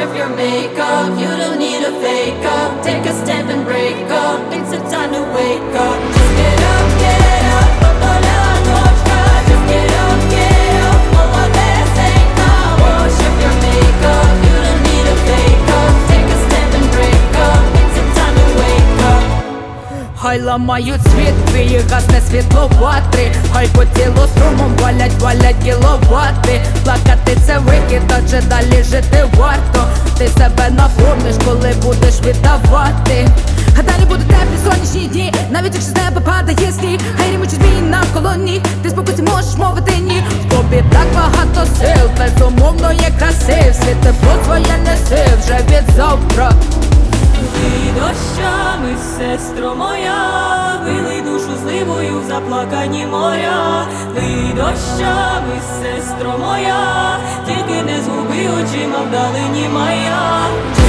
off your makeup, you don't need a fake up. Take a step and break up, it's a time to wake up. Just get up, попала ночка. Just get up, молодец, ain't now. Wash off your makeup, you don't need a fake up. Take a step and break up, it's a time to wake up. Хай ламають світ, твій гасне світло ватри. Хай по тілу струмом валять кіловати. Плакати це викид, адже далі жити варто. Ти себе наповниш, коли будеш віддавати. А далі будуть теплі сонячні дні, навіть якщо з неба падає сніг. Хай рімучі змії навколо ніг, ти спокійно можеш мовити ні. В тобі так багато сил, безумовно є краси. Світ тепло твоє неси вже від завтра. Лий дощами, сестро моя, вилий душу зливою в заплакані моря. Лий дощами, сестро моя, тільки не згуби очима вдалині моя.